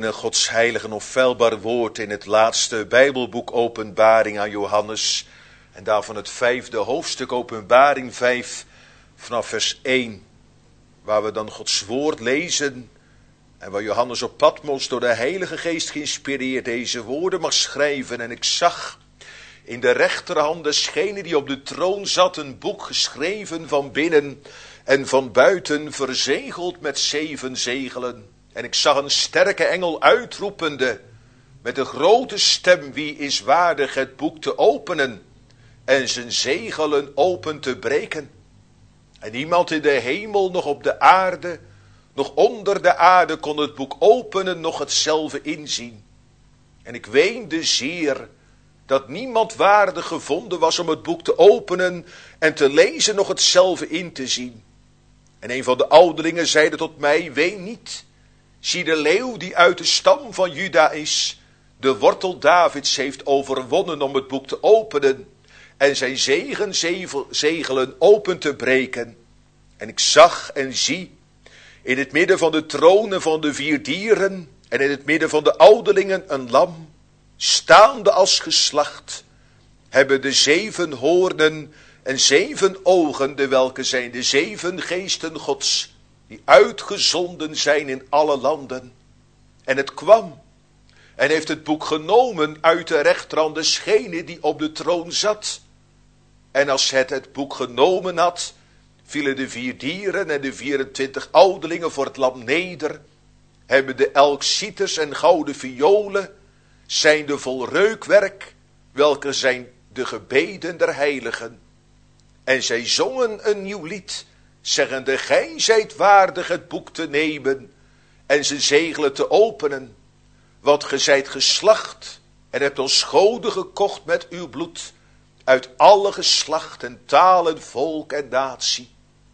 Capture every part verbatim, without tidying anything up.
beginnen Gods heilig en onfeilbaar woord in het laatste Bijbelboek Openbaring aan Johannes. En daarvan het vijfde hoofdstuk Openbaring vijf vanaf vers één. Waar we dan Gods woord lezen. En waar Johannes op Patmos door de Heilige Geest geïnspireerd deze woorden mag schrijven. En ik zag in de rechterhand desgene die op de troon zat een boek geschreven van binnen en van buiten verzegeld met zeven zegelen. En ik zag een sterke engel uitroepende met een grote stem: wie is waardig het boek te openen en zijn zegelen open te breken? En niemand in de hemel, nog op de aarde, nog onder de aarde kon het boek openen, nog hetzelfde inzien. En ik weende zeer dat niemand waardig gevonden was om het boek te openen en te lezen, nog hetzelfde in te zien. En een van de ouderlingen zeide tot mij: ween niet. Zie, de leeuw die uit de stam van Juda is, de wortel Davids, heeft overwonnen om het boek te openen en zijn zegen zegelen open te breken. En ik zag en zie, in het midden van de tronen van de vier dieren en in het midden van de ouderlingen een lam, staande als geslacht, hebben de zeven hoornen en zeven ogen, de welke zijn de zeven geesten Gods, die uitgezonden zijn in alle landen. En het kwam en heeft het boek genomen uit de rechterhand desgene die op de troon zat. En als het het boek genomen had, vielen de vier dieren en de vierentwintig ouderlingen voor het lam neder, hebben de elk citers en gouden violen, zijn de vol reukwerk, welke zijn de gebeden der heiligen. En zij zongen een nieuw lied, zeggende: gij zijt waardig het boek te nemen en zijn zegelen te openen, want gij zijt geslacht en hebt ons goden gekocht met uw bloed, uit alle geslachten, talen, volk en natie.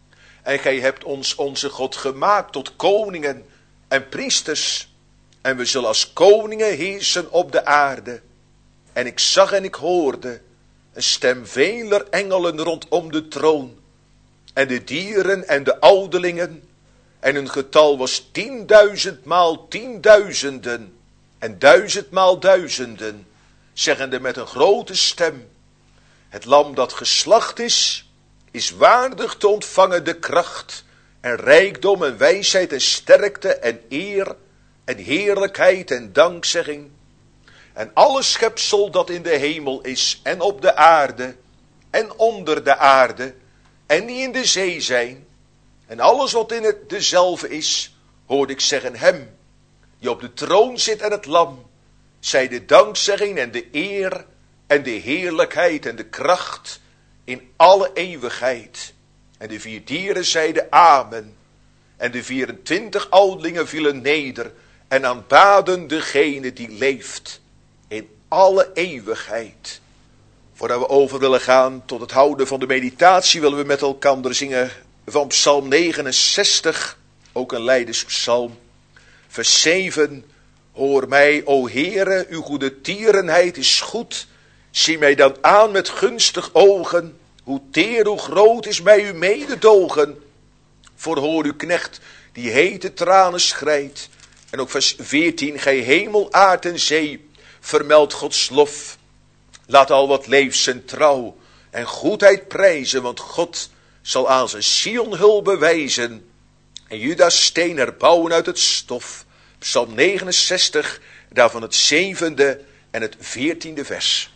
En gij hebt ons onze God gemaakt tot koningen en priesters, en we zullen als koningen heersen op de aarde. En ik zag en ik hoorde een stem veler engelen rondom de troon, en de dieren en de ouderlingen, en hun getal was tienduizendmaal tienduizenden, en duizendmaal duizenden, zeggende met een grote stem: het lam dat geslacht is, is waardig te ontvangen de kracht en rijkdom en wijsheid en sterkte en eer en heerlijkheid en dankzegging. En alle schepsel dat in de hemel is en op de aarde en onder de aarde en die in de zee zijn, en alles wat in het dezelfde is, hoorde ik zeggen: hem die op de troon zit en het lam, zij de dankzegging en de eer en de heerlijkheid en de kracht in alle eeuwigheid. En de vier dieren zeiden amen. En de vierentwintig ouderlingen vielen neder en aanbaden degene die leeft in alle eeuwigheid. Voordat we over willen gaan tot het houden van de meditatie, willen we met elkaar zingen van Psalm negenenzestig, ook een Lijdenspsalm, vers zeven. Hoor mij, o Heere, uw goede tierenheid is goed. Zie mij dan aan met gunstig ogen. Hoe teer, hoe groot is mij uw mededogen. Verhoor uw knecht die hete tranen schreidt. En ook vers veertien. Gij hemel, aard en zee, vermeld Gods lof. Laat al wat leeft zijn trouw en goedheid prijzen, want God zal aan zijn Sion hulp bewijzen en Juda's steen herbouwen uit het stof. Psalm negenenzestig, daarvan het zevende en het veertiende vers.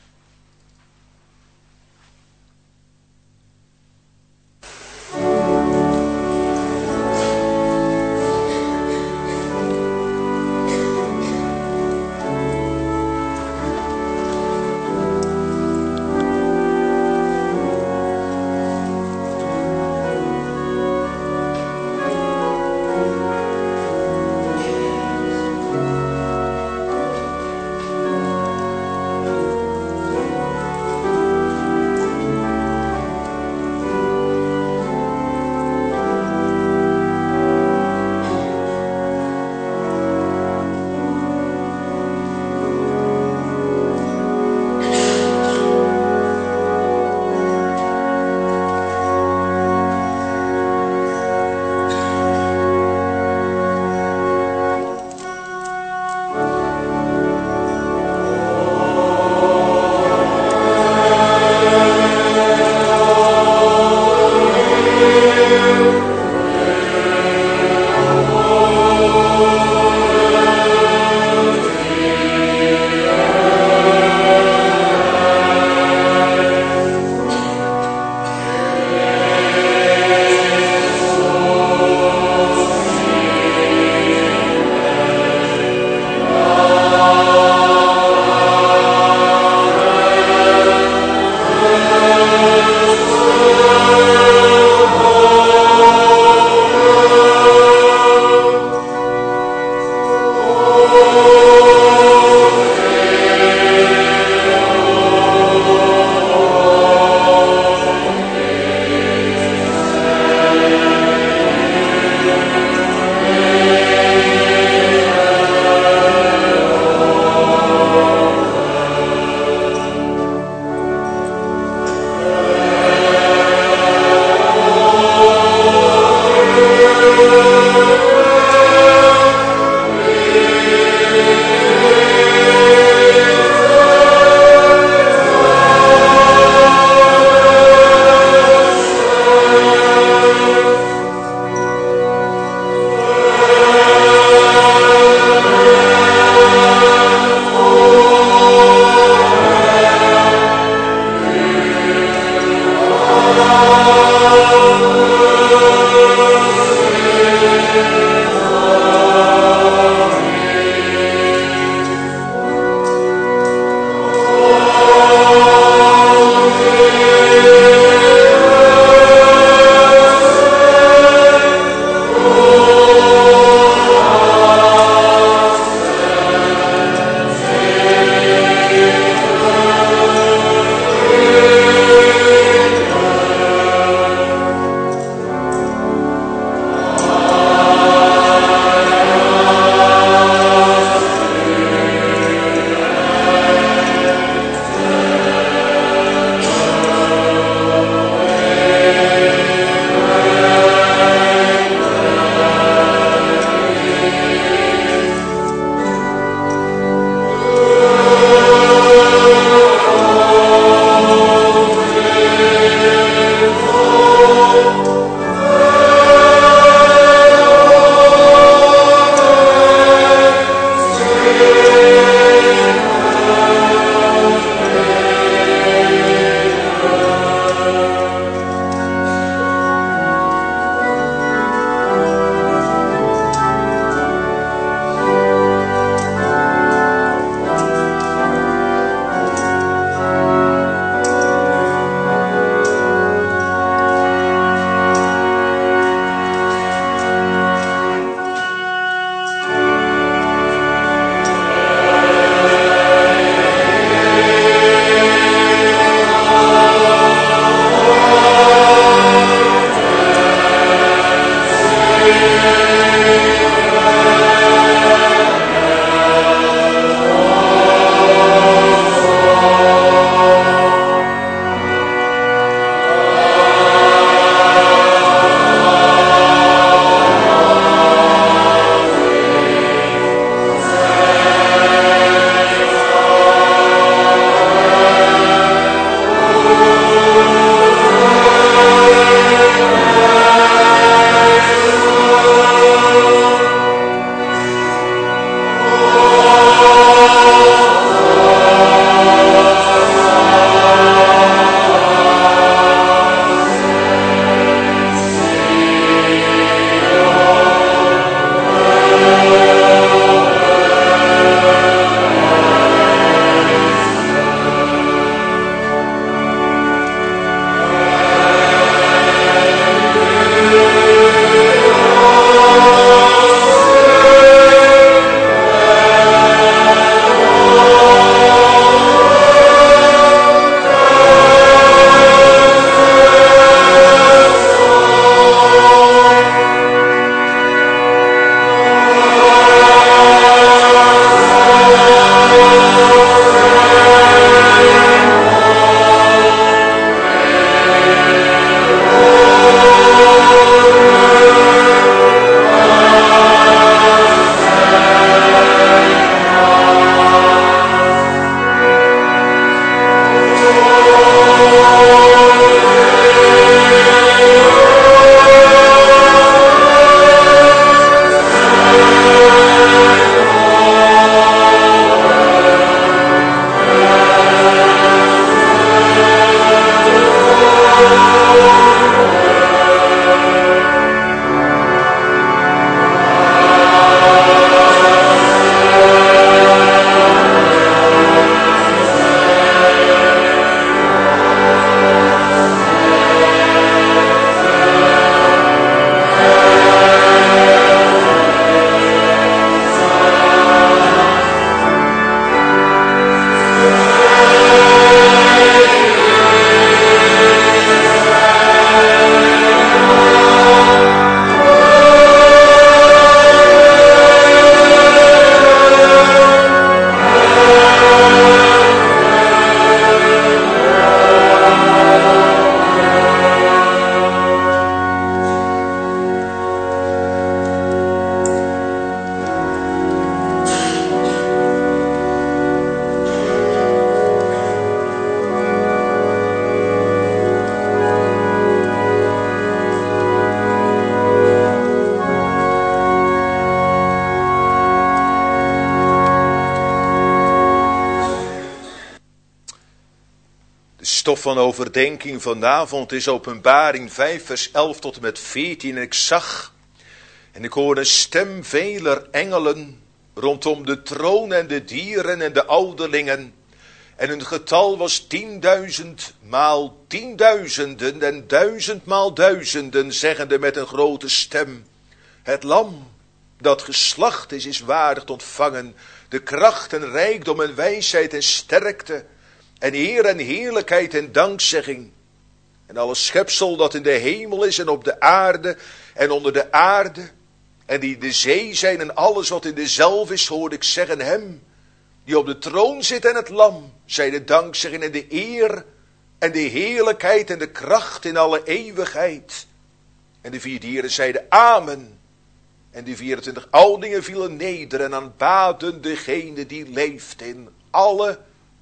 stof van overdenking vanavond is Openbaring vijf vers elf tot en met veertien. En ik zag en ik hoorde een stem veler engelen rondom de troon en de dieren en de ouderlingen. En hun getal was tienduizend maal tienduizenden en duizend maal duizenden, zeggende met een grote stem: het lam dat geslacht is, is waardig te ontvangen de kracht en rijkdom en wijsheid en sterkte en eer en heerlijkheid en dankzegging. En alle schepsel dat in de hemel is en op de aarde en onder de aarde en die in de zee zijn en alles wat in dezelfde is, hoorde ik zeggen hem die op de troon zit en het lam, zij de dankzegging en de eer en de heerlijkheid en de kracht in alle eeuwigheid. En de vier dieren zeiden amen. En de vierentwintig oudingen vielen neder en aanbaden degene die leeft in alle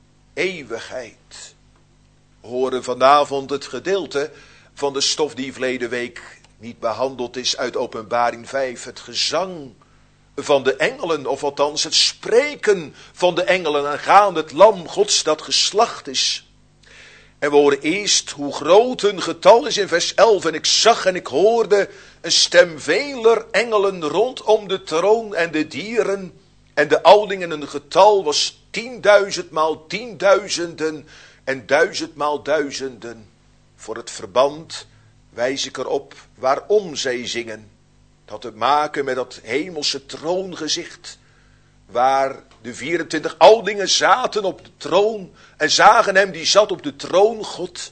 eeuwigheid. We horen vanavond het gedeelte van de stof die verleden week niet behandeld is uit Openbaring vijf. Het gezang van de engelen, of althans het spreken van de engelen aangaande het lam Gods dat geslacht is. En we horen eerst hoe groot hun getal is in vers elf. En ik zag en ik hoorde een stem veler engelen rondom de troon en de dieren. En de oudingen, een getal was tienduizend maal tienduizenden en duizend maal duizenden. Voor het verband wijs ik erop waarom zij zingen. Het had te maken met dat hemelse troongezicht, waar de vierentwintig oudingen zaten op de troon en zagen hem die zat op de troon God.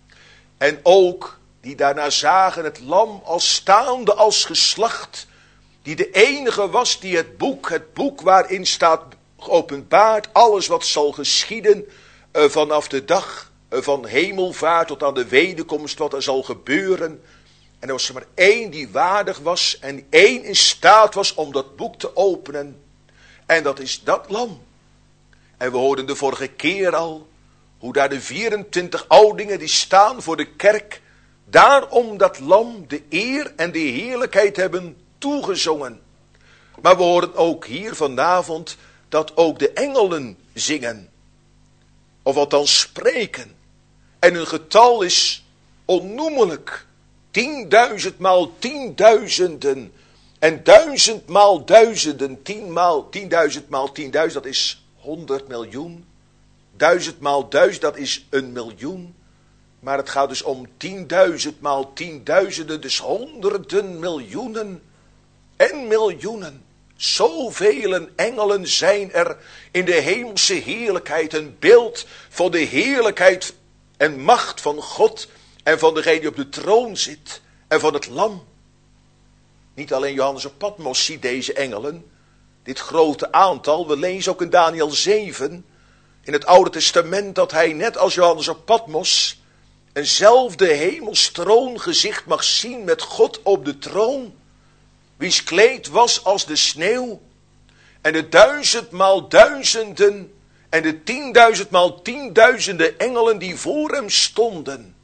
En ook die daarna zagen het lam als staande als geslacht, die de enige was die het boek, het boek waarin staat geopenbaard alles wat zal geschieden uh, vanaf de dag uh, van hemelvaart tot aan de wederkomst, wat er zal gebeuren. En er was er maar één die waardig was en één in staat was om dat boek te openen. En dat is dat lam. En we hoorden de vorige keer al hoe daar de vierentwintig oudingen die staan voor de kerk, daarom dat lam de eer en de heerlijkheid hebben toegezongen. Maar we horen ook hier vanavond dat ook de engelen zingen. Of althans spreken. En hun getal is onnoemelijk. Tienduizend maal tienduizenden. En duizend maal duizenden. Tien maal tienduizend maal tienduizend. Dat is honderd miljoen. Duizend maal duizend. Dat is een miljoen. Maar het gaat dus om tienduizend maal tienduizenden. Dus honderden miljoenen. En miljoenen. Zoveel engelen zijn er in de hemelse heerlijkheid. Een beeld van de heerlijkheid en macht van God. En van degene die op de troon zit. En van het lam. Niet alleen Johannes op Patmos ziet deze engelen. Dit grote aantal. We lezen ook in Daniel zeven. In het Oude Testament dat hij net als Johannes op Patmos eenzelfde hemelstroongezicht mag zien met God op de troon. Wiens kleed was als de sneeuw. En de duizendmaal duizenden. En de tienduizendmaal tienduizenden engelen die voor hem stonden.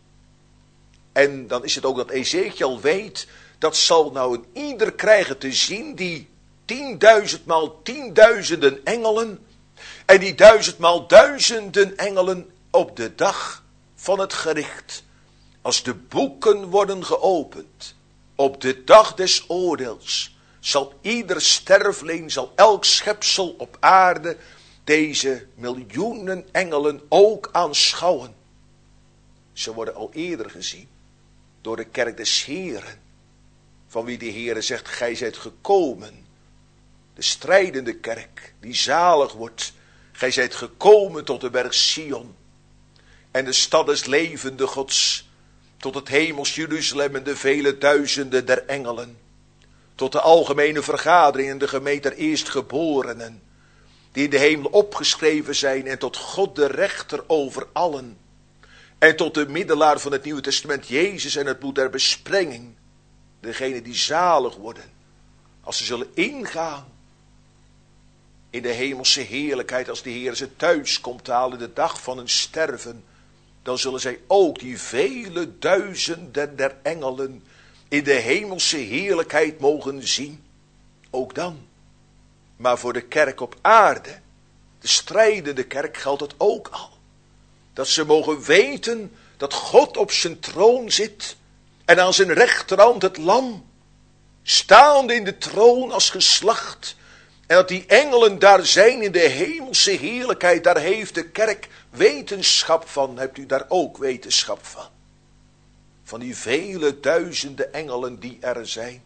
En dan is het ook dat Ezekiel weet. Dat zal nou een ieder krijgen te zien. Die tienduizendmaal tienduizenden engelen. En die duizendmaal duizenden engelen op de dag van het gericht. Als de boeken worden geopend. Op de dag des oordeels zal ieder sterveling, zal elk schepsel op aarde deze miljoenen engelen ook aanschouwen. Ze worden al eerder gezien door de kerk des Heren, van wie de Heere zegt, gij zijt gekomen. De strijdende kerk, die zalig wordt, gij zijt gekomen tot de berg Sion. En de stad des levende Gods, tot het hemels Jeruzalem en de vele duizenden der engelen. Tot de algemene vergadering en de gemeente der eerstgeborenen. Die in de hemel opgeschreven zijn. En tot God de rechter over allen. En tot de middelaar van het Nieuwe Testament Jezus en het bloed der besprenging. Degene die zalig worden. Als ze zullen ingaan. In de hemelse heerlijkheid als de Heer ze thuis komt halen de dag van hun sterven. Dan zullen zij ook die vele duizenden der engelen in de hemelse heerlijkheid mogen zien. Ook dan. Maar voor de kerk op aarde, de strijdende kerk, geldt het ook al. Dat ze mogen weten dat God op zijn troon zit en aan zijn rechterhand het lam, staande in de troon als geslacht. En dat die engelen daar zijn in de hemelse heerlijkheid, daar heeft de kerk wetenschap van. Hebt u daar ook wetenschap van? Van die vele duizenden engelen die er zijn.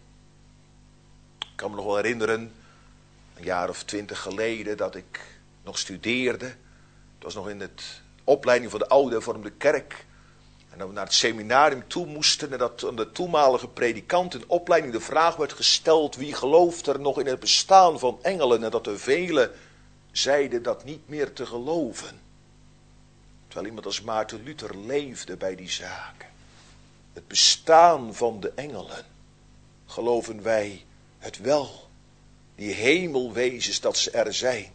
Ik kan me nog wel herinneren, een jaar of twintig geleden, dat ik nog studeerde. Het was nog in de opleiding voor de oude hervormde kerk. En dat we naar het seminarium toe moesten en dat aan de toenmalige predikant in opleiding de vraag werd gesteld: wie gelooft er nog in het bestaan van engelen? En dat er velen zeiden dat niet meer te geloven. Terwijl iemand als Maarten Luther leefde bij die zaken. Het bestaan van de engelen, geloven wij het wel. Die hemelwezens, dat ze er zijn.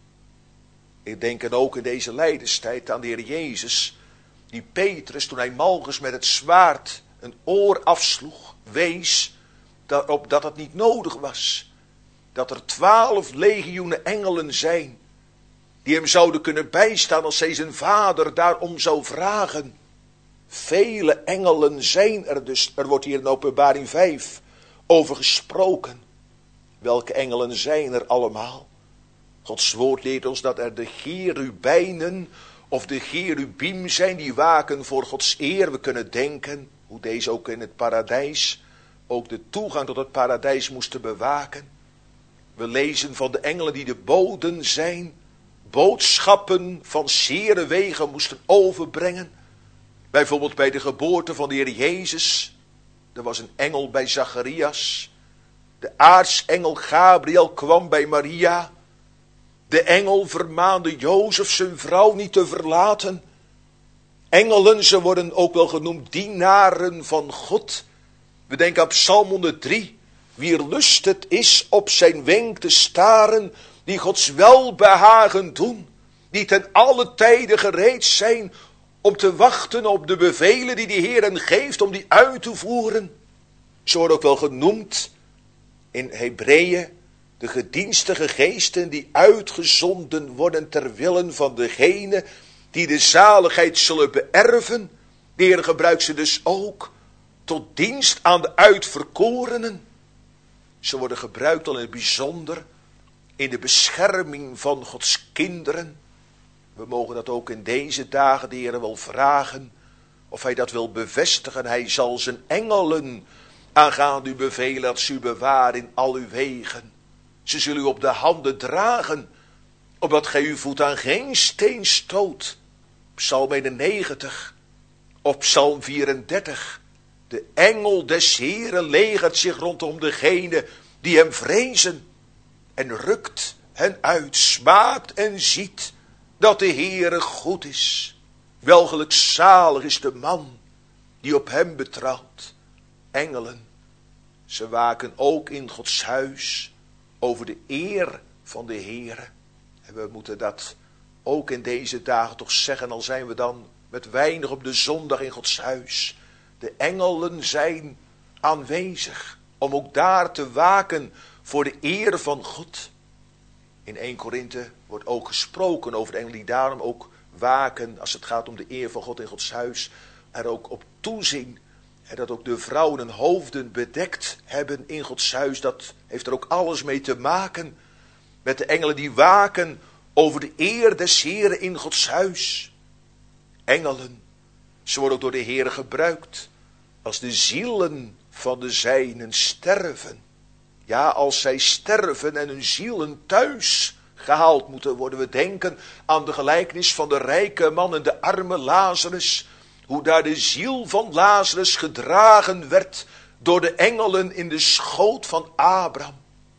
Ik denk en ook in deze lijdenstijd aan de Heer Jezus, die Petrus, toen hij Malchus met het zwaard een oor afsloeg, wees daarop dat het niet nodig was. Dat er twaalf legioenen engelen zijn, die hem zouden kunnen bijstaan als hij zijn vader daarom zou vragen. Vele engelen zijn er dus. Er wordt hier in Openbaring vijf over gesproken. Welke engelen zijn er allemaal? Gods woord leert ons dat er de cherubijnen of de cherubim zijn die waken voor Gods eer. We kunnen denken hoe deze ook in het paradijs ook de toegang tot het paradijs moesten bewaken. We lezen van de engelen die de boden zijn, boodschappen van zere wegen moesten overbrengen. Bijvoorbeeld bij de geboorte van de Heer Jezus. Er was een engel bij Zacharias. De aartsengel Gabriel kwam bij Maria. De engel vermaande Jozef zijn vrouw niet te verlaten. Engelen, ze worden ook wel genoemd dienaren van God. We denken aan Psalm honderddrie. Wie lust het is op zijn wenk te staren, die Gods welbehagen doen, die ten alle tijden gereed zijn om te wachten op de bevelen die de Heer hen geeft om die uit te voeren. Ze worden ook wel genoemd in Hebreeën de gedienstige geesten die uitgezonden worden ter wille van degene die de zaligheid zullen beërven. De Heer gebruikt ze dus ook tot dienst aan de uitverkorenen. Ze worden gebruikt al in het bijzonder in de bescherming van Gods kinderen. We mogen dat ook in deze dagen de Heer wel vragen of hij dat wil bevestigen. Hij zal zijn engelen aangaande u bevelen dat ze u bewaren in al uw wegen. Ze zullen u op de handen dragen, opdat gij uw voet aan geen steen stoot. Psalm eenennegentig, op Psalm vierendertig. De engel des Heeren legert zich rondom degene die hem vrezen en rukt hen uit, smaakt en ziet dat de Heere goed is. Welgelukzalig is de man die op hem betrouwt. Engelen, ze waken ook in Gods huis over de eer van de Heere. En we moeten dat ook in deze dagen toch zeggen, al zijn we dan met weinig op de zondag in Gods huis. De engelen zijn aanwezig om ook daar te waken voor de eer van God. In eerste Korinthe wordt ook gesproken over de engelen die daarom ook waken als het gaat om de eer van God in Gods huis. Er ook op toezien. En dat ook de vrouwen hun hoofden bedekt hebben in Gods huis. Dat heeft er ook alles mee te maken. Met de engelen die waken over de eer des Heeren in Gods huis. Engelen, ze worden ook door de Heere gebruikt. Als de zielen van de zijnen sterven. Ja, als zij sterven en hun zielen thuis gehaald moeten worden. We denken aan de gelijkenis van de rijke man en de arme Lazarus. Hoe daar de ziel van Lazarus gedragen werd door de engelen in de schoot van Abraham.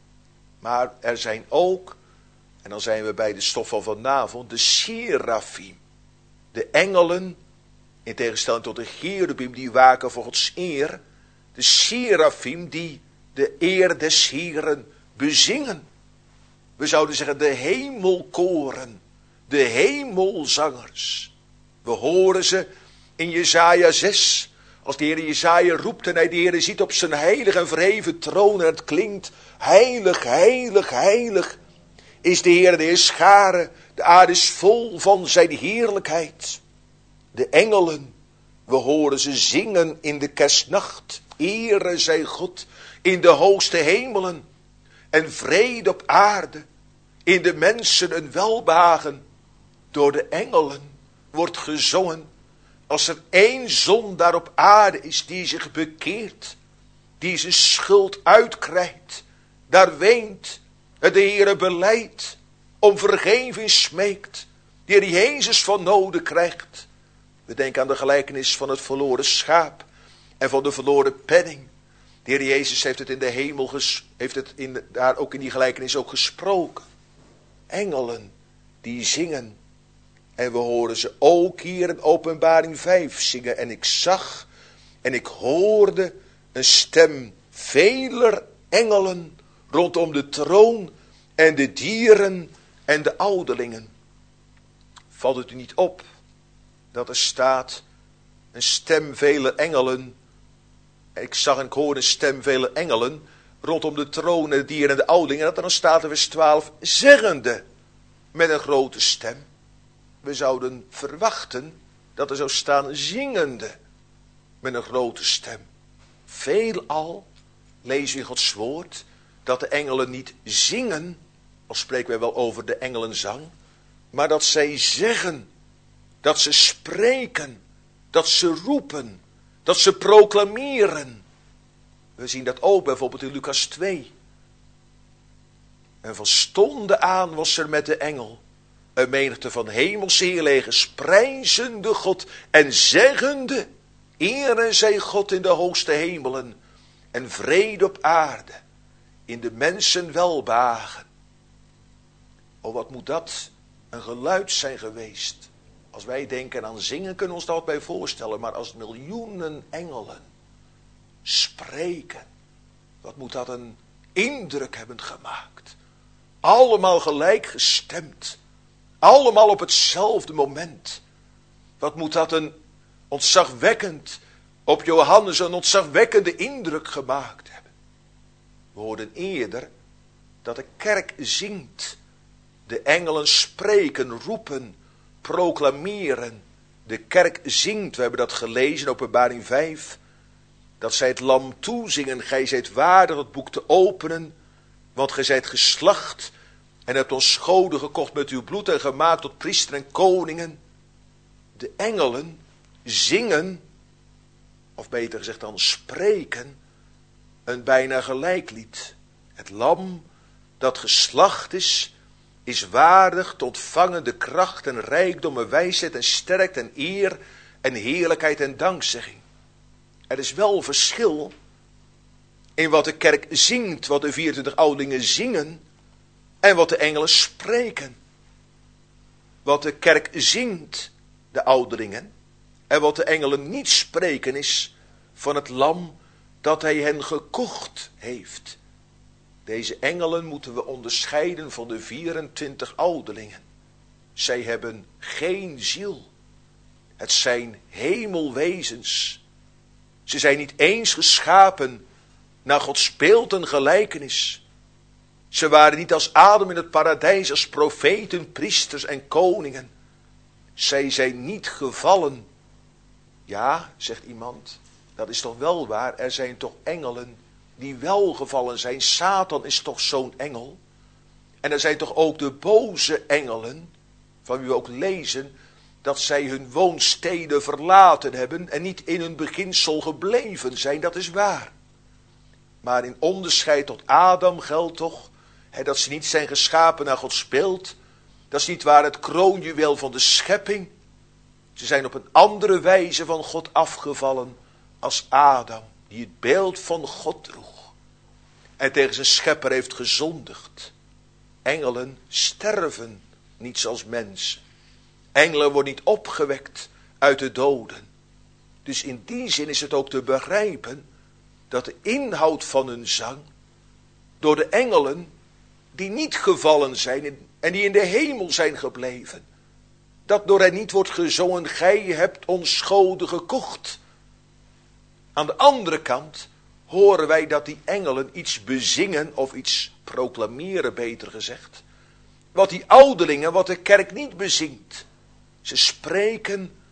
Maar er zijn ook, en dan zijn we bij de stof van vanavond, de serafim. De engelen, in tegenstelling tot de cherubim, die waken voor Gods eer. De serafim die de eer des Heeren bezingen. We zouden zeggen de hemelkoren, de hemelzangers. We horen ze in Jesaja zes. Als de Heer Jesaja roept en hij de Heer ziet op zijn heilig en verheven troon. En het klinkt heilig, heilig, heilig. Is de Heer de Heer scharen. De aarde is vol van zijn heerlijkheid. De engelen, we horen ze zingen in de kerstnacht. Ere zij God in de hoogste hemelen en vrede op aarde. In de mensen een welbehagen. Door de engelen wordt gezongen. Als er één zondaar op aarde is die zich bekeert. Die zijn schuld uitkrijgt. Daar weent. De Heere belijdt. Om vergeving smeekt. Die er Jezus van noden krijgt. We denken aan de gelijkenis van het verloren schaap. En van de verloren penning. De Heer Jezus heeft het in de hemel, ges, heeft het in, daar ook in die gelijkenis ook gesproken. Engelen die zingen. En we horen ze ook hier in Openbaring vijf zingen. En ik zag en ik hoorde een stem veler engelen rondom de troon en de dieren en de ouderlingen. Valt het u niet op dat er staat een stem veler engelen. Ik zag en ik hoorde een stem veler engelen rondom de troon en de dieren en de ouderlingen. En dat er dan staat in vers twaalf zeggende met een grote stem. We zouden verwachten dat er zou staan zingende met een grote stem. Veelal lezen we in Gods woord dat de engelen niet zingen, of spreken wij wel over de engelenzang, maar dat zij zeggen, dat ze spreken, dat ze roepen, dat ze proclameren. We zien dat ook bijvoorbeeld in Lucas twee. En van stonden aan was er met de engel een menigte van hemelse heerlegers, prijzende God en zeggende, ere zij God in de hoogste hemelen en vrede op aarde, in de mensen welbehagen. Oh, wat moet dat een geluid zijn geweest. Als wij denken aan zingen kunnen we ons dat bij voorstellen, maar als miljoenen engelen spreken, wat moet dat een indruk hebben gemaakt. Allemaal gelijk gestemd. Allemaal op hetzelfde moment. Wat moet dat een ontzagwekkend, op Johannes een ontzagwekkende indruk gemaakt hebben. We hoorden eerder dat de kerk zingt. De engelen spreken, roepen, proclameren. De kerk zingt, we hebben dat gelezen in Openbaring vijf. Dat zij het lam toezingen, gij zijt waardig het boek te openen. Want gij zijt geslacht en hebt ons goden gekocht met uw bloed en gemaakt tot priester en koningen. De engelen zingen, of beter gezegd dan spreken, een bijna gelijk lied. Het lam dat geslacht is, is waardig te ontvangen de kracht en rijkdom en wijsheid en sterkte en eer en heerlijkheid en dankzegging. Er is wel verschil in wat de kerk zingt, wat de vierentwintig ouderlingen zingen en wat de engelen spreken. Wat de kerk zingt, de ouderlingen, en wat de engelen niet spreken is van het lam dat hij hen gekocht heeft. Deze engelen moeten we onderscheiden van de vierentwintig ouderlingen. Zij hebben geen ziel. Het zijn hemelwezens. Ze zijn niet eens geschapen naar Gods beeld en gelijkenis. Ze waren niet als Adam in het paradijs, als profeten, priesters en koningen. Zij zijn niet gevallen. Ja, zegt iemand, dat is toch wel waar. Er zijn toch engelen die wel gevallen zijn. Satan is toch zo'n engel. En er zijn toch ook de boze engelen, van wie we ook lezen, dat zij hun woonsteden verlaten hebben en niet in hun beginsel gebleven zijn. Dat is waar. Maar in onderscheid tot Adam geldt toch, hè, dat ze niet zijn geschapen naar Gods beeld. Dat is niet waar, het kroonjuweel van de schepping. Ze zijn op een andere wijze van God afgevallen als Adam, die het beeld van God droeg. En tegen zijn schepper heeft gezondigd. Engelen sterven niet zoals mensen. Engelen worden niet opgewekt uit de doden. Dus in die zin is het ook te begrijpen dat de inhoud van hun zang door de engelen die niet gevallen zijn en die in de hemel zijn gebleven, dat door hen niet wordt gezongen, gij hebt ons goden gekocht. Aan de andere kant horen wij dat die engelen iets bezingen of iets proclameren, beter gezegd, wat die ouderlingen, wat de kerk niet bezingt. Ze spreken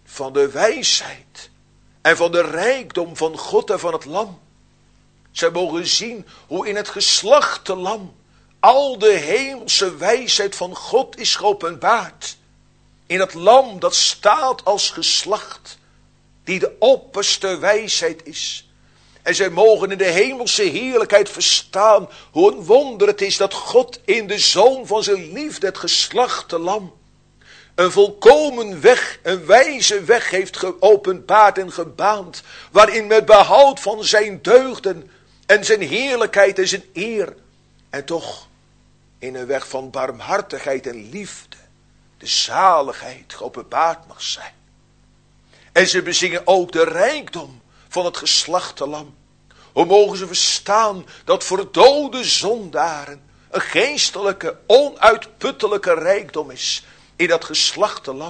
van de wijsheid en van de rijkdom van God en van het lam. Zij mogen zien hoe in het geslachte lam al de hemelse wijsheid van God is geopenbaard. In het lam dat staat als geslacht, die de opperste wijsheid is. En zij mogen in de hemelse heerlijkheid verstaan hoe een wonder het is dat God in de zoon van zijn liefde, het geslachte lam, een volkomen weg, een wijze weg heeft geopenbaard en gebaand, waarin met behoud van zijn deugden en zijn heerlijkheid en zijn eer, en toch in een weg van barmhartigheid en liefde, de zaligheid geopenbaard mag zijn. En ze bezingen ook de rijkdom van het geslachte lam. Hoe mogen ze verstaan dat voor dode zondaren een geestelijke, onuitputtelijke rijkdom is in dat geslachte lam.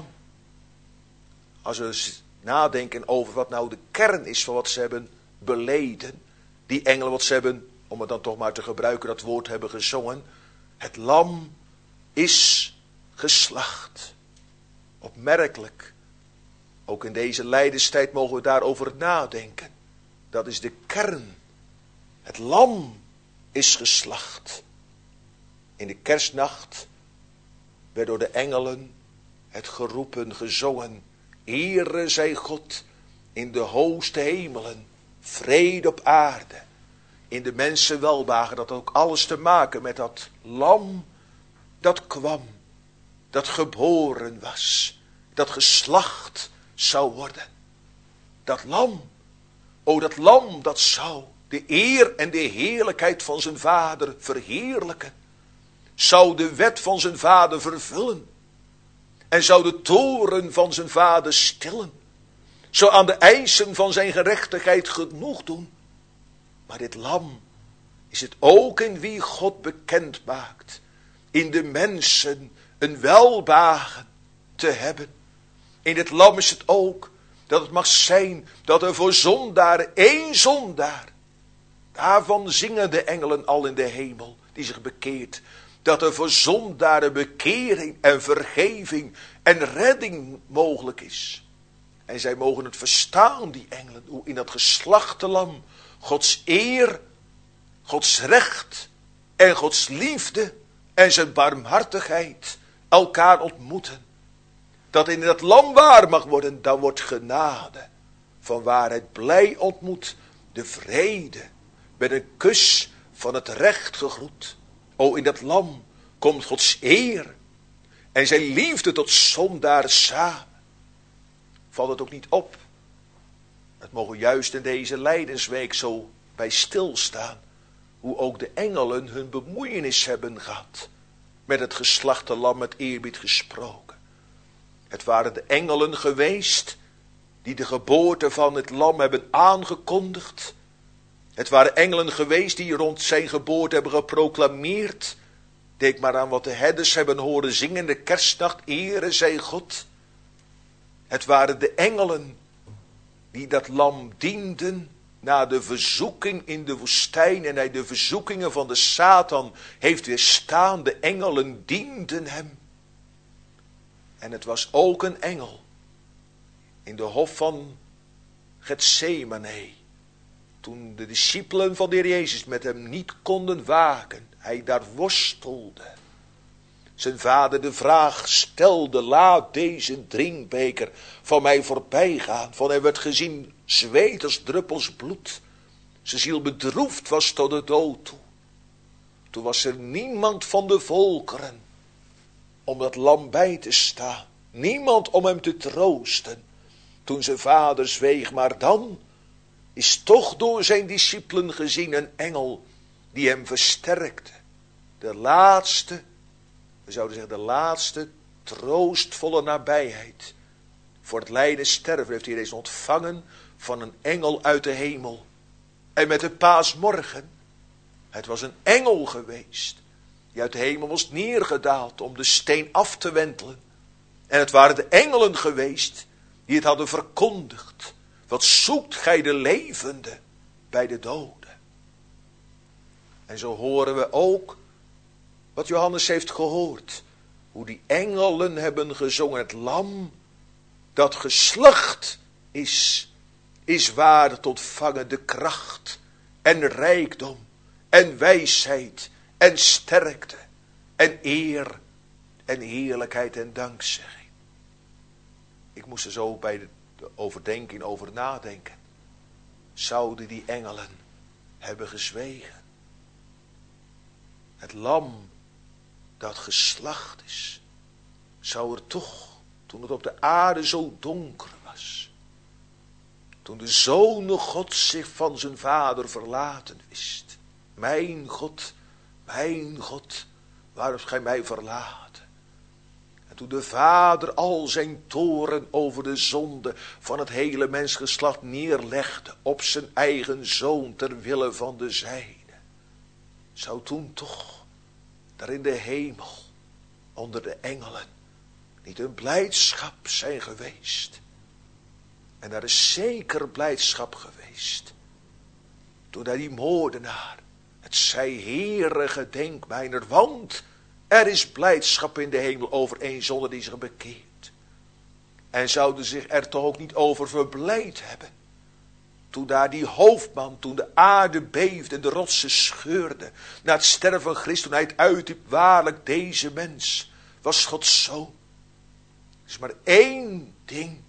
Als we nadenken over wat nou de kern is van wat ze hebben beleden, die engelen wat ze hebben, om het dan toch maar te gebruiken, dat woord hebben gezongen. Het lam is geslacht. Opmerkelijk. Ook in deze lijdenstijd mogen we daarover nadenken. Dat is de kern. Het lam is geslacht. In de kerstnacht werd door de engelen het geroepen, gezongen. Ere zij God in de hoogste hemelen, vrede op aarde. In de mensen welbehagen, dat had ook alles te maken met dat lam dat kwam. Dat geboren was. Dat geslacht zou worden. Dat lam. O, dat lam dat zou de eer en de heerlijkheid van zijn vader verheerlijken. Zou de wet van zijn vader vervullen. En zou de toren van zijn vader stillen. Zou aan de eisen van zijn gerechtigheid genoeg doen. Maar dit lam is het ook in wie God bekend maakt. In de mensen een welbehagen te hebben. In dit lam is het ook dat het mag zijn dat er voor zondaren één zondaar. Daarvan zingen de engelen al in de hemel die zich bekeert. Dat er voor zondaren bekering en vergeving en redding mogelijk is. En zij mogen het verstaan, die engelen, hoe in dat geslachte lam Gods eer, Gods recht en Gods liefde en zijn barmhartigheid elkaar ontmoeten. Dat in dat lam waar mag worden, dan wordt genade van waarheid blij ontmoet. De vrede met een kus van het recht gegroet. O, in dat lam komt Gods eer en zijn liefde tot zondaren samen. Valt het ook niet op? Het mogen juist in deze lijdensweek zo bij stilstaan. Hoe ook de engelen hun bemoeienis hebben gehad. Met het geslachte lam met eerbied gesproken. Het waren de engelen geweest die de geboorte van het lam hebben aangekondigd. Het waren engelen geweest die rond zijn geboorte hebben geproclameerd. Denk maar aan wat de herders hebben horen zingen in de kerstnacht. Ere zij God. Het waren de engelen die dat lam dienden na de verzoeking in de woestijn en hij de verzoekingen van de Satan heeft weerstaan. De engelen dienden hem. En het was ook een engel in de hof van Getsemane. Toen de discipelen van de Heer Jezus met hem niet konden waken. Hij daar worstelde. Zijn vader de vraag stelde. Laat deze drinkbeker van mij voorbij gaan. Van hem werd gezien zweet als druppels bloed. Zijn ziel bedroefd was tot de dood toe. Toen was er niemand van de volkeren om dat lam bij te staan. Niemand om hem te troosten. Toen zijn vader zweeg. Maar dan is toch door zijn discipelen gezien een engel die hem versterkte. De laatste, we zouden zeggen de laatste troostvolle nabijheid. Voor het lijden sterven heeft hij deze ontvangen van een engel uit de hemel. En met de paasmorgen, het was een engel geweest. Die uit de hemel was neergedaald om de steen af te wentelen. En het waren de engelen geweest die het hadden verkondigd. Wat zoekt gij de levende bij de doden? En zo horen we ook wat Johannes heeft gehoord. Hoe die engelen hebben gezongen. Het lam dat geslacht is, is waardig tot vangen de kracht en rijkdom en wijsheid en sterkte en eer en heerlijkheid en dankzegging. Ik moest er zo bij de overdenking over nadenken. Zouden die engelen hebben gezwegen? Het lam dat geslacht is, zou er toch, toen het op de aarde zo donker was, toen de Zoon God zich van zijn vader verlaten wist. Mijn God, mijn God, waarom hebt gij mij verlaten? En toen de vader al zijn toorn over de zonde van het hele mensgeslacht neerlegde op zijn eigen zoon ter wille van de zijne, zou toen toch daar in de hemel onder de engelen niet een blijdschap zijn geweest? En daar is zeker blijdschap geweest toen daar die moordenaar het zei: Heere, gedenk mijner, want er is blijdschap in de hemel over één zonde die zich bekeert. En zouden zich er toch ook niet over verblijd hebben toen daar die hoofdman, toen de aarde beefde en de rotsen scheurden, na het sterven van Christus, toen hij het uitriep: waarlijk, deze mens was Gods zoon. Er is maar één ding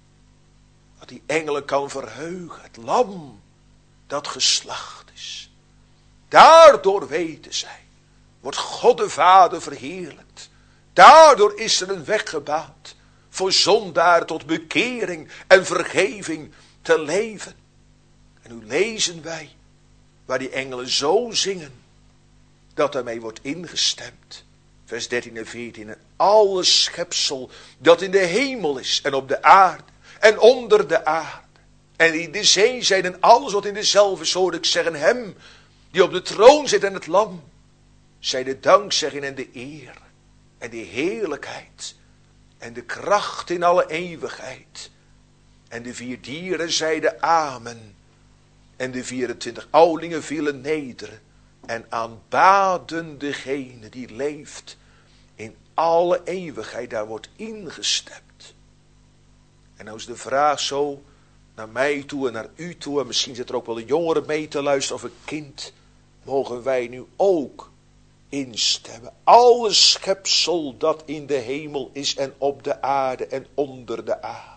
wat die engelen kan verheugen: het lam dat geslacht is. Daardoor weten zij, wordt God de Vader verheerlijkt. Daardoor is er een weg gebaand voor zondaren tot bekering en vergeving te leven. En nu lezen wij waar die engelen zo zingen dat daarmee wordt ingestemd. Vers dertien en veertien. En alle schepsel dat in de hemel is en op de aarde en onder de aarde en in de zee zijn en alles wat in dezelfde is, hoor ik zeggen: hem die op de troon zit en het lam, zij de dankzegging en de eer en de heerlijkheid en de kracht in alle eeuwigheid. En de vier dieren zeiden amen. En de vierentwintig ouderlingen vielen neder en aanbaden degene die leeft in alle eeuwigheid. Daar wordt ingestemd. En nou is de vraag zo naar mij toe en naar u toe, en misschien zit er ook wel een jongere mee te luisteren of een kind: mogen wij nu ook instemmen? Alle schepsel dat in de hemel is en op de aarde en onder de aarde.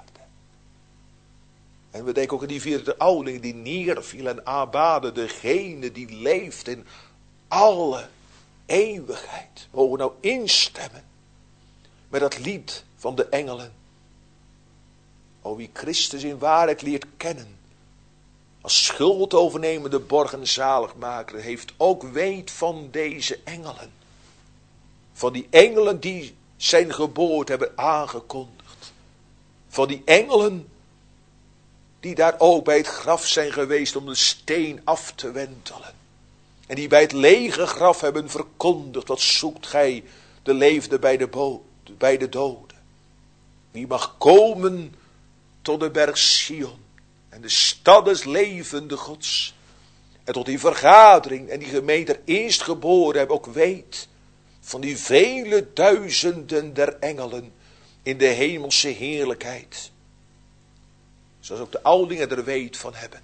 En we denken ook aan die vierde ouderling die neerviel en aanbaden degene die leeft in alle eeuwigheid. Mogen we nou instemmen met dat lied van de engelen. O, wie Christus in waarheid leert kennen, als schuldovernemende borg en zaligmaker, heeft ook weet van deze engelen. Van die engelen die zijn geboorte hebben aangekondigd. Van die engelen die daar ook bij het graf zijn geweest om de steen af te wentelen. En die bij het lege graf hebben verkondigd: wat zoekt gij de leefde bij de, bo- bij de doden? Wie mag komen tot de berg Sion en de stad des levende Gods. En tot die vergadering en die gemeente eerstgeboren hebben ook weet van die vele duizenden der engelen in de hemelse heerlijkheid. Zoals ook de ouderlingen er weet van hebben.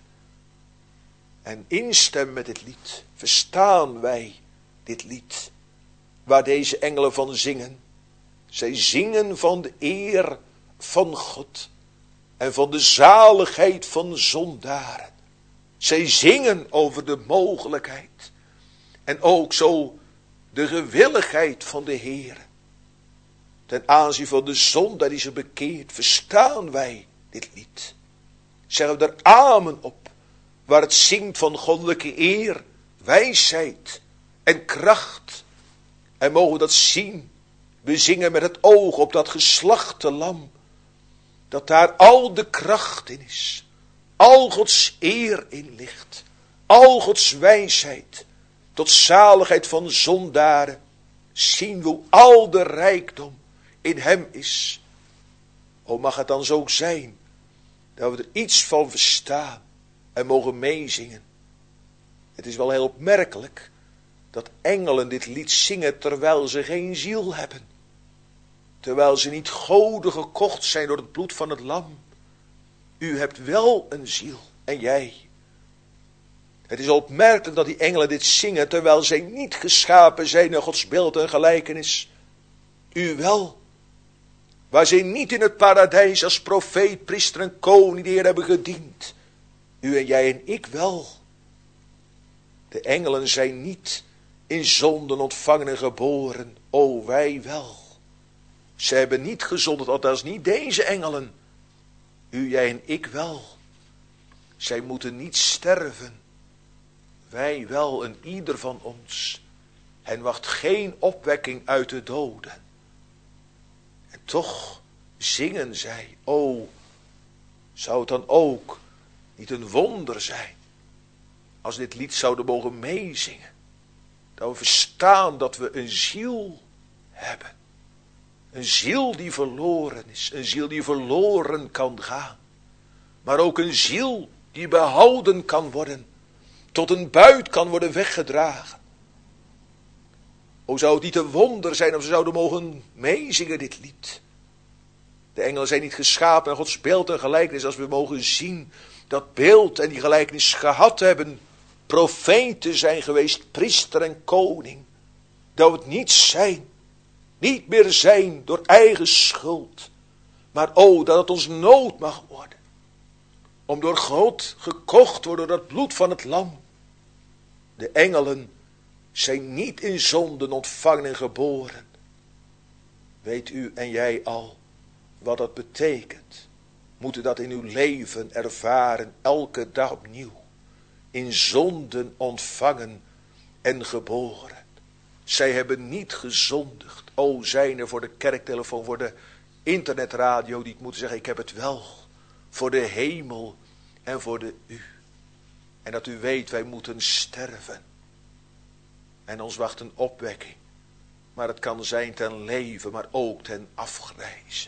En instemmen met dit lied, verstaan wij dit lied, waar deze engelen van zingen. Zij zingen van de eer van God en van de zaligheid van zondaren. Zij zingen over de mogelijkheid en ook zo de gewilligheid van de Heer. Ten aanzien van de zondaar die zich bekeert, verstaan wij dit lied. Zeggen we er amen op, waar het zingt van goddelijke eer, wijsheid en kracht. En mogen we dat zien. We zingen met het oog op dat geslachte lam, dat daar al de kracht in is, al Gods eer in ligt, al Gods wijsheid, tot zaligheid van zondaren, zien we hoe al de rijkdom in hem is. O, mag het dan zo zijn, dat we er iets van verstaan en mogen meezingen. Het is wel heel opmerkelijk dat engelen dit lied zingen terwijl ze geen ziel hebben. terwijl ze niet goden gekocht zijn door het bloed van het lam. U hebt wel een ziel en jij. Het is opmerkelijk dat die engelen dit zingen, terwijl zij niet geschapen zijn naar Gods beeld en gelijkenis. U wel. Waar zij niet in het paradijs als profeet, priester en koning de Heer hebben gediend. U en jij en ik wel. De engelen zijn niet in zonden ontvangen en geboren. O, wij wel. Ze hebben niet gezondigd, althans niet deze engelen. U, jij en ik wel. Zij moeten niet sterven. Wij wel en ieder van ons. Hen wacht geen opwekking uit de doden. En toch zingen zij. O, zou het dan ook niet een wonder zijn als dit lied zouden mogen meezingen. Dat we verstaan dat we een ziel hebben. Een ziel die verloren is. Een ziel die verloren kan gaan. Maar ook een ziel die behouden kan worden. Tot een buit kan worden weggedragen. O, zou het niet een wonder zijn of ze zouden mogen meezingen dit lied. De engelen zijn niet geschapen naar Gods beeld en gelijkenis. Als we mogen zien dat beeld en die gelijkenis gehad hebben. Profeten zijn geweest, priester en koning. Dat we het niet zijn. Niet meer zijn door eigen schuld. Maar o, dat het ons nood mag worden. Om door God gekocht te worden door het bloed van het lam. De engelen zijn niet in zonden ontvangen en geboren. Weet u en jij al wat dat betekent? Moet u dat in uw leven ervaren, elke dag opnieuw. In zonden ontvangen en geboren. Zij hebben niet gezondigd. O, zijn er voor de kerktelefoon, voor de internetradio die het moeten zeggen, ik heb het wel. Voor de hemel en voor de u. En dat u weet, wij moeten sterven. En ons wacht een opwekking. Maar het kan zijn ten leven, maar ook ten afgrijzen.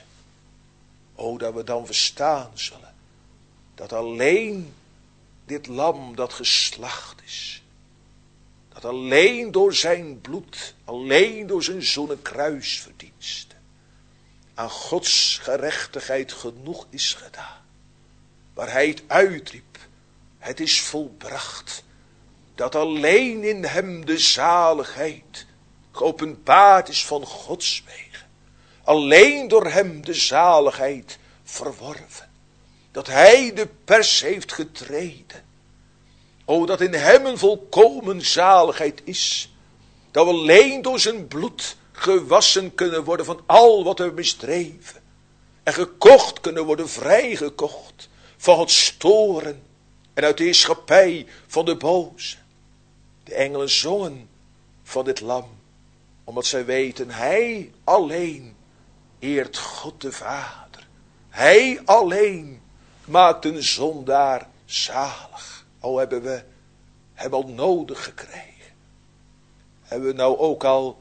O, dat we dan verstaan zullen. Dat alleen dit lam dat geslacht is. Dat alleen door zijn bloed, alleen door zijn zonen kruisverdiensten. Aan Gods gerechtigheid genoeg is gedaan. Waar hij het uitriep. Het is volbracht. Dat alleen in hem de zaligheid geopenbaard is van Gods wegen. Alleen door hem de zaligheid verworven. Dat hij de pers heeft getreden. O, dat in hem een volkomen zaligheid is. Dat we alleen door zijn bloed gewassen kunnen worden van al wat we misdreven. En gekocht kunnen worden, vrijgekocht van het storen. En uit de heerschappij van de boze. De engelen zongen van dit lam. Omdat zij weten, hij alleen eert God de Vader. Hij alleen maakt een zondaar zalig. O, hebben we hem al nodig gekregen. Hebben we nou ook al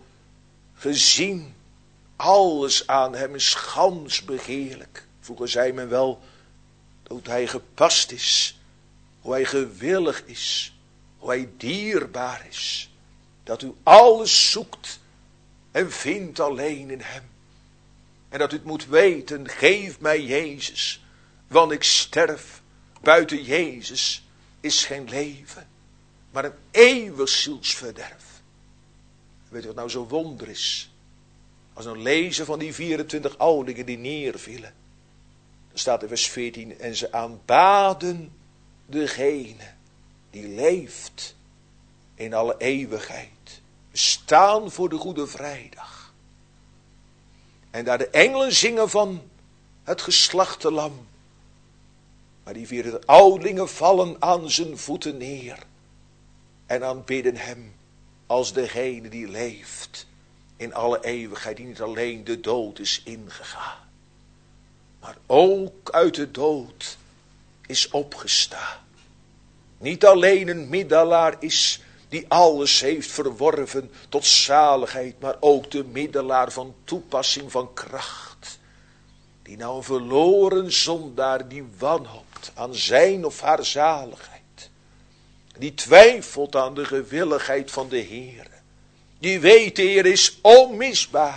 gezien. Alles aan hem is gans begeerlijk. Vroeger zei men wel, hoe hij gepast is. Hoe hij gewillig is. Hoe hij dierbaar is. Dat u alles zoekt en vindt alleen in hem. En dat u het moet weten, geef mij Jezus. Want ik sterf, buiten Jezus is geen leven. Maar een eeuwig zielsverderf. Weet u wat nou zo wonder is? Als we nou lezen van die vierentwintig ouderlingen die neervielen. Dan staat in vers veertien. En ze aanbaden degene die leeft in alle eeuwigheid. We staan voor de Goede Vrijdag. En daar de engelen zingen van het geslachte lam. Maar die vier ouderlingen vallen aan zijn voeten neer. En aanbidden hem als degene die leeft in alle eeuwigheid. Die niet alleen de dood is ingegaan. Maar ook uit de dood is opgestaan. Niet alleen een middelaar is die alles heeft verworven tot zaligheid. Maar ook de middelaar van toepassing van kracht. Die nou een verloren zondaar die wanhoopt aan zijn of haar zaligheid. Die twijfelt aan de gewilligheid van de Heer. Die weet, de Heer is onmisbaar.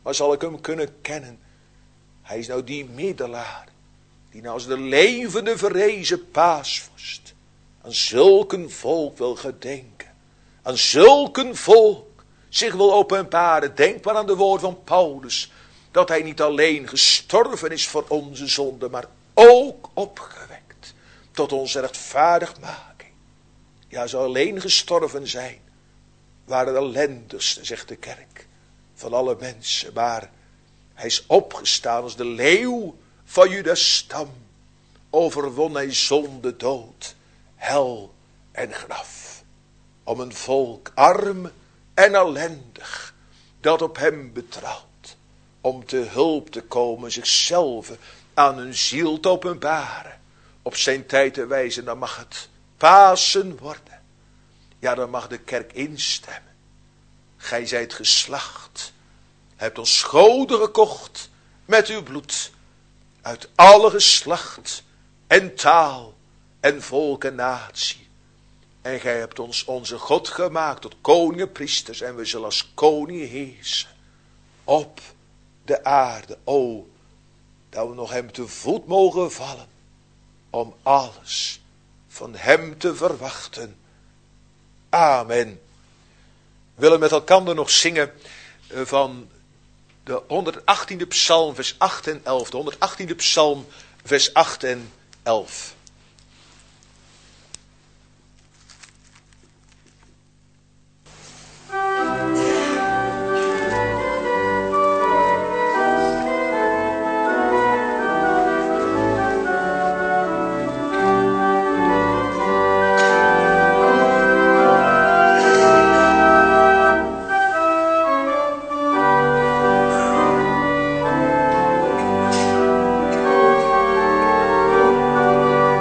Maar zal ik hem kunnen kennen? Hij is nou die middelaar. Die nou als de levende verrezen paasvorst. Aan zulke volk wil gedenken. Aan zulke volk zich wil openbaren. Denk maar aan de woord van Paulus. Dat hij niet alleen gestorven is voor onze zonde. Maar ook opgewekt. Tot onze rechtvaardigmaking. Ja, zou alleen gestorven zijn. Waren de ellendigste, zegt de kerk. Van alle mensen. Maar hij is opgestaan als de leeuw van Judas stam. Overwon hij zonde, dood, hel en graf. Om een volk arm en ellendig. Dat op hem betrouwt. Om te hulp te komen zichzelf aan hun ziel te openbaren. Op zijn tijd te wijzen. Dan mag het Pasen worden. Ja, dan mag de kerk instemmen. Gij zijt geslacht. Hebt ons goden gekocht met uw bloed. Uit alle geslacht en taal en volk en natie. En gij hebt ons onze God gemaakt tot koningen priesters. En we zullen als koningen heersen. Op de aarde. O, dat we nog hem te voet mogen vallen. Om alles van hem te verwachten. Amen. We willen met elkaar nog zingen van de honderdachttiende psalm vers acht en elf. De honderdachttiende psalm vers acht en elf. Thank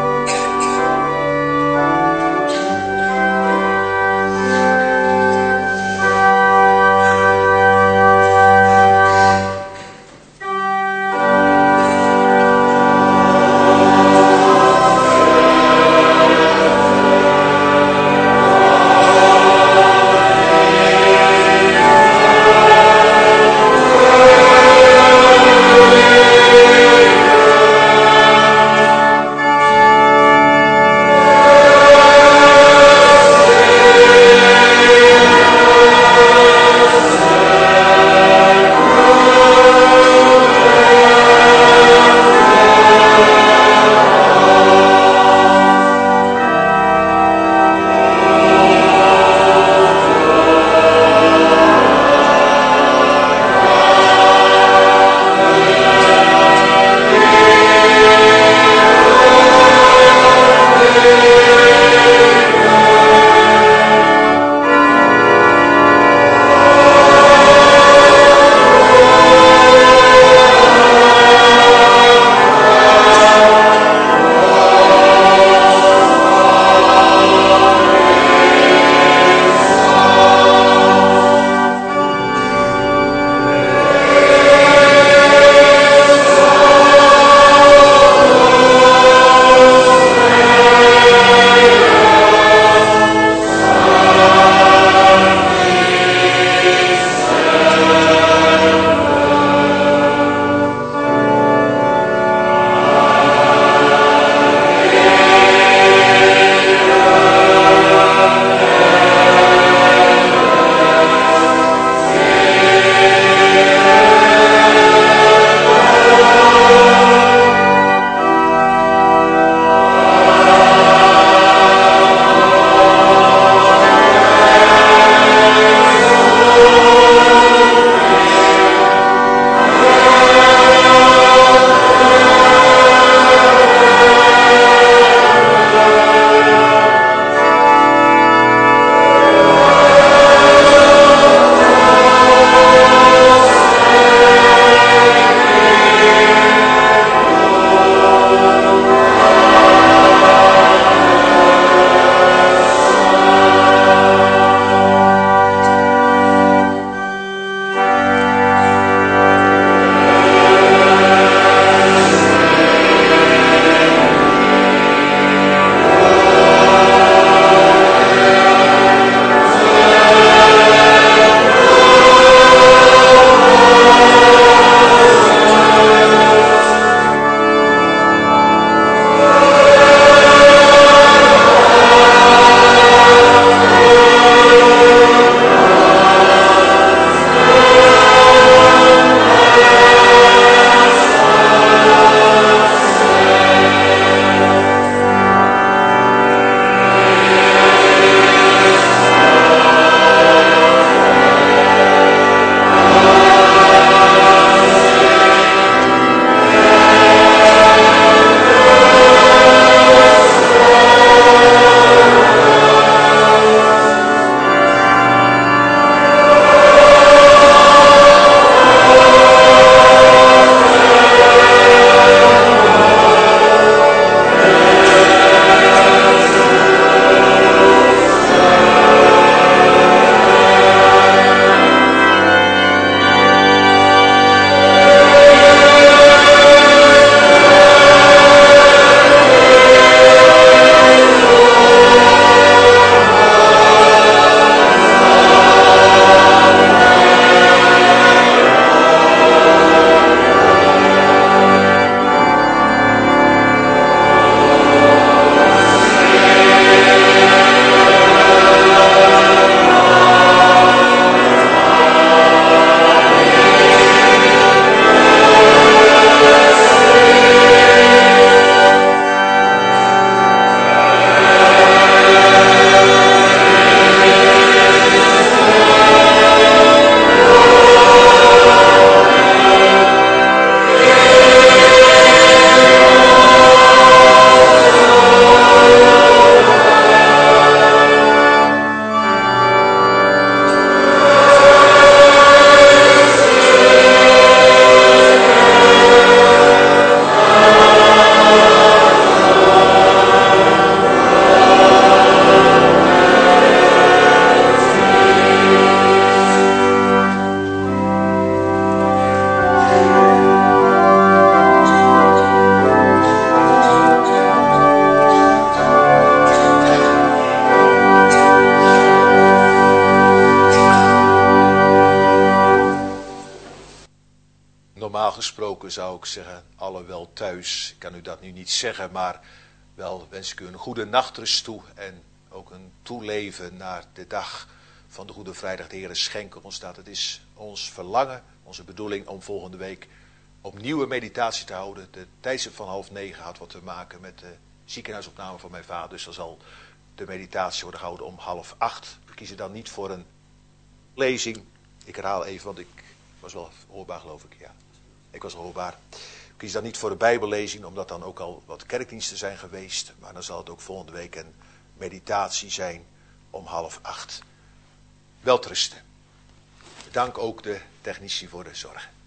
gesproken zou ik zeggen, alle wel thuis. Ik kan u dat nu niet zeggen, maar wel wens ik u een goede nachtrust toe. En ook een toeleven naar de dag van de Goede Vrijdag. De Heer schenken ons dat. Het is ons verlangen, onze bedoeling om volgende week opnieuw een meditatie te houden. De tijdstip van half negen had wat te maken met de ziekenhuisopname van mijn vader. Dus dan zal de meditatie worden gehouden om half acht. We kiezen dan niet voor een lezing. Ik herhaal even, want ik was wel hoorbaar geloof ik. Ja, ik was hoorbaar. Ik kies dan niet voor een bijbellezing, omdat dan ook al wat kerkdiensten zijn geweest. Maar dan zal het ook volgende week een meditatie zijn om half acht. Welterusten. Dank ook de technici voor de zorg.